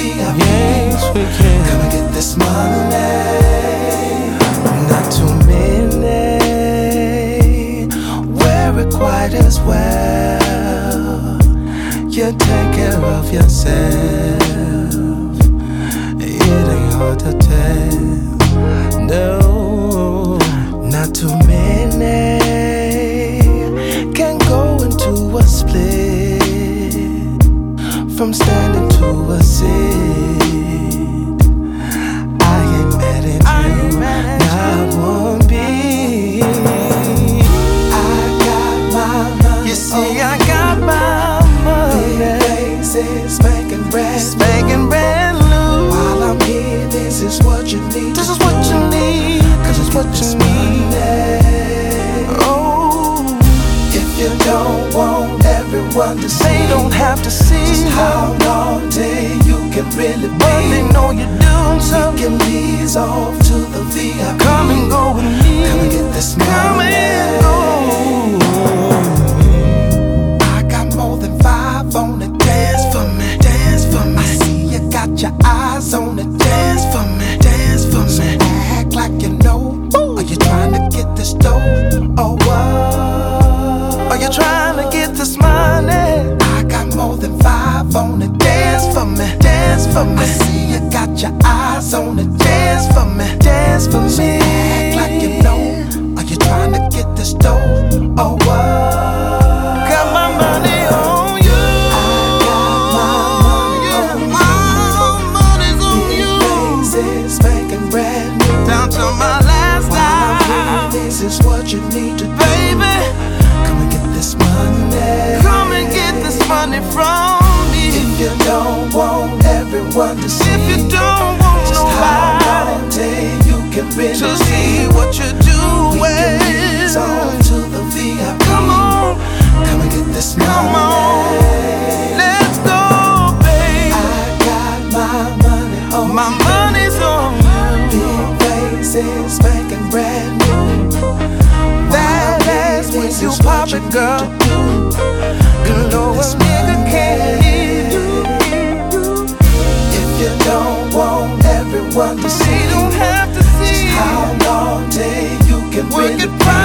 VIP. Yes, we can. Come and get this money. Not too many wear it quite as well. You take care of yourself. It ain't hard to tell. No, not too many can go into a split from standing to a sit. I ain't mad at you, not one bit. I got my money. You see, I got my money. Big faces, spanking brand new. While I'm here, this is what you need. This is what you need. Cause it's what you need. Oh, if you don't want everyone to see, they don't have to see just how long till you can really be. But they know you're doing something. We can ease off to the VIP. Come and go with me. Come and get this money. Come and go. I got more than 5 on the dance for me. Dance for me. I see you got your eyes on it. Dance for me. Dance for me. So act like you know. Are you trying to get this dough? Oh, what? Are you trying to get this money? I got more than 5 on it. Dance for me. Dance for me. I see you got your eyes on it. Dance for me. Dance for me. So act like you know. Are you trying to get this dough? Oh, what? Got my money on you. I got my money on you. Big faces, spanking brand new. Down to my last dime. This is what you need to do, baby. Come and get this money. Come and get this money from me. If you don't want everyone to see, if you don't want just nobody till you can really to see what you're doing, we can ease on to the VIP. Come on, come and get this money. Come on, let's go, baby. I got my money on my money's on you. Big faces, spanking brand new. That's when you pop it, girl. You know a nigga can't hear you. If you don't want everyone to see, don't have to see just how long till you can work it.